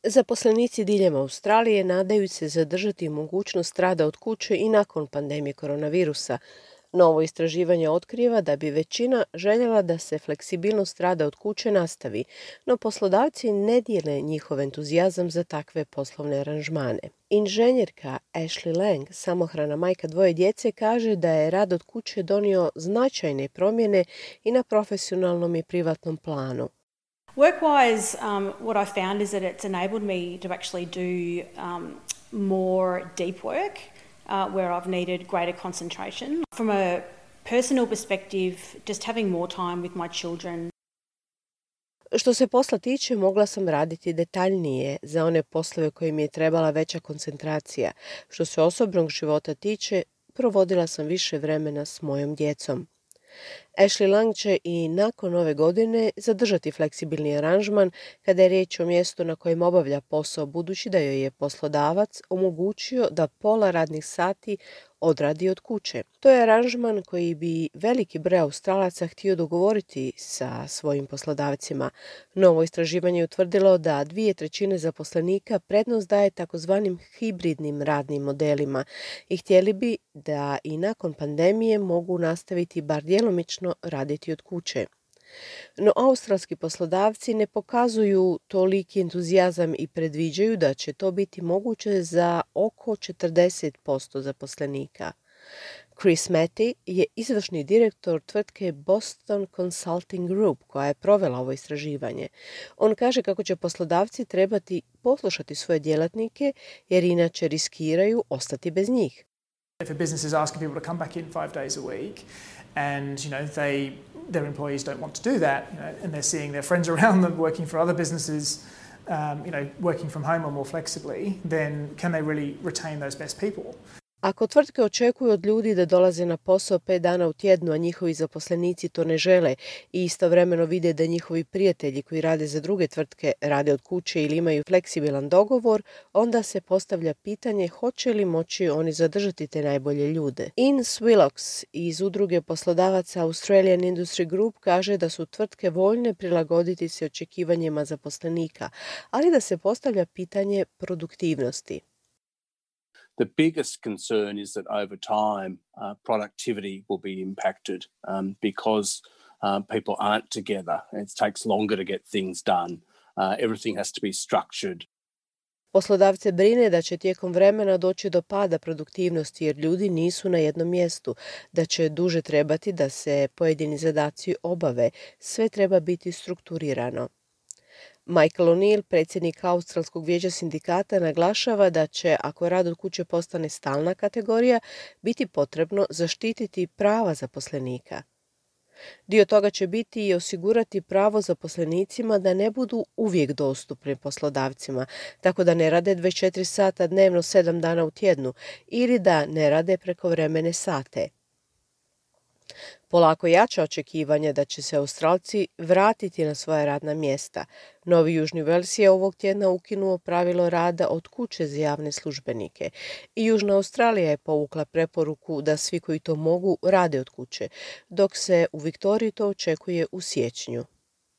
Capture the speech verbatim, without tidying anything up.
Zaposlenici diljem Australije nadaju se zadržati mogućnost rada od kuće i nakon pandemije koronavirusa. Novo istraživanje otkriva da bi većina željela da se fleksibilnost rada od kuće nastavi, no poslodavci ne dijele njihov entuzijazam za takve poslovne aranžmane. Inženjerka Ashley Lang, samohrana majka dvoje djece, kaže da je rad od kuće donio značajne promjene i na profesionalnom i privatnom planu. Work-wise, um, what I found is that it's enabled me to actually do um, more deep work uh, where I've needed greater concentration. From a personal perspective, just having more time with my children. Što se posla tiče, mogla sam raditi detaljnije za one poslove koje mi je trebala veća koncentracija. Što se osobnog života tiče, provodila sam više vremena s mojom djecom. Ashley Lang će i nakon ove godine zadržati fleksibilni aranžman kada je riječ o mjestu na kojem obavlja posao, budući da joj je poslodavac omogućio da pola radnih sati odradi od kuće. To je aranžman koji bi veliki broj Australaca htio dogovoriti sa svojim poslodavcima. Novo istraživanje je utvrdilo da dvije trećine zaposlenika prednost daje takozvanim hibridnim radnim modelima i htjeli bi da i nakon pandemije mogu nastaviti bar djelomično raditi od kuće. No australski poslodavci ne pokazuju toliki entuzijazam i predviđaju da će to biti moguće za oko četrdeset posto zaposlenika. Chris Matty je izvršni direktor tvrtke Boston Consulting Group koja je provela ovo istraživanje. On kaže kako će poslodavci trebati poslušati svoje djelatnike jer inače riskiraju ostati bez njih. If a business is asking people to come back in five days a week and you know they their employees don't want to do that, you know, and they're seeing their friends around them working for other businesses, um, you know, working from home or more flexibly, then can they really retain those best people? Ako tvrtke očekuju od ljudi da dolaze na posao pet dana u tjednu, a njihovi zaposlenici to ne žele i istovremeno vide da njihovi prijatelji koji rade za druge tvrtke rade od kuće ili imaju fleksibilan dogovor, onda se postavlja pitanje hoće li moći oni zadržati te najbolje ljude. In Swillox iz udruge poslodavaca Australian Industry Group kaže da su tvrtke voljne prilagoditi se očekivanjima zaposlenika, ali da se postavlja pitanje produktivnosti. The biggest concern is that over time, uh, productivity will be impacted um, because uh, people aren't together. It takes longer to get things done. Uh, everything has to be structured. Poslodavce brine da će tijekom vremena doći do pada produktivnosti jer ljudi nisu na jednom mjestu, da će duže trebati da se pojedini zadaci obave. Sve treba biti strukturirano. Michael O'Neill, predsjednik Australskog vijeća sindikata, naglašava da će, ako rad od kuće postane stalna kategorija, biti potrebno zaštititi prava zaposlenika. Dio toga će biti i osigurati pravo zaposlenicima da ne budu uvijek dostupni poslodavcima, tako da ne rade dvadeset četiri sata dnevno sedam dana u tjednu ili da ne rade prekovremene sate. Polako jača očekivanje da će se Australci vratiti na svoja radna mjesta. Novi Južni Vels je ovog tjedna ukinuo pravilo rada od kuće za javne službenike i Južna Australija je povukla preporuku da svi koji to mogu rade od kuće, dok se u Viktoriji to očekuje u siječnju.